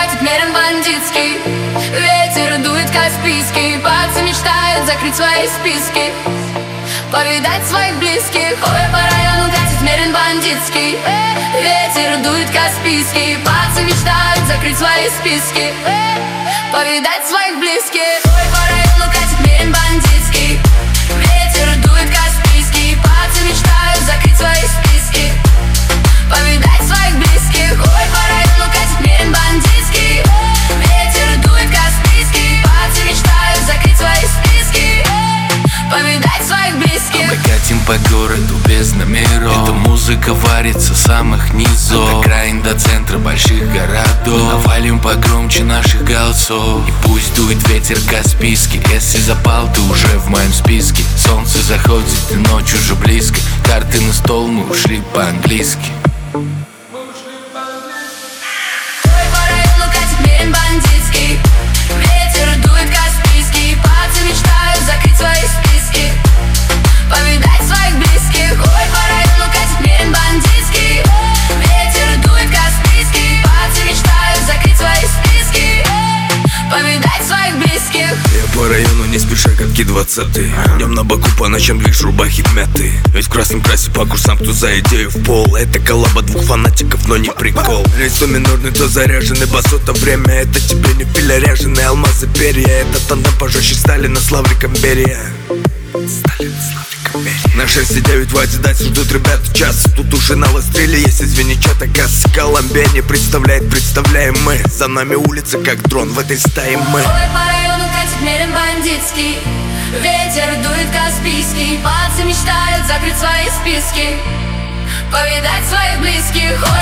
катит мерен бандитский. Ветер дует каспийский. Пальцы мечтают закрыть свои списки, повидать своих близких. Ой, по району катит мерен бандитский. Ветер дует каспийский. Пальцы мечтают закрыть свои списки, повидать своих близких. Ой, по району катит мерен бандитский. Ветер дует каспийский. Пальцы мечтают закрыть свои списки, повидать своих близких. Ой, по району катит мерен бандитский. Ветер дует каспийский. Пальцы мечтают закрыть свои списки, повидать своих близких. Мы катим по городу без номеров. Эта музыка варится с самых низов, от окраин до центра больших городов. Мы навалим погромче наших голосов. И пусть дует ветер каспийский. Если запал, ты уже в моем списке. Солнце заходит, и ночь уже близко. Карты на стол, мы ушли по-английски. Ой, по району катит мерен бандитский. Ветер дует каспийский. Пальцы мечтают закрыть свои списки, повидать своих близких. Ой, по району катит мерен бандитский. Ветер дует каспийский. Пальцы мечтают закрыть свои списки, повидать своих близких. Я по району не спеша, катки 20-й. Днем на боку, по ночам движ, рубахи мятые. Ведь в красном красе по курсам, кто за идею в пол. Это коллаба двух фанатиков, но не прикол. Рейс то минорный, то заряженный бас, то время. Это тебе не пиляряженные алмазы, перья. Это тандем пожестче Сталина с Лавриком Берия. На 6,9 в Адидас ждут ребят час. Тут уже на выстреле есть, извини, чё-то кассы. Колумбия не представляет, представляем мы. За нами улица, как дрон, в этой стае мы. Ой, по району катит мерен бандитский. Ветер дует каспийский. Пальцы мечтают закрыть свои списки, повидать своих близких.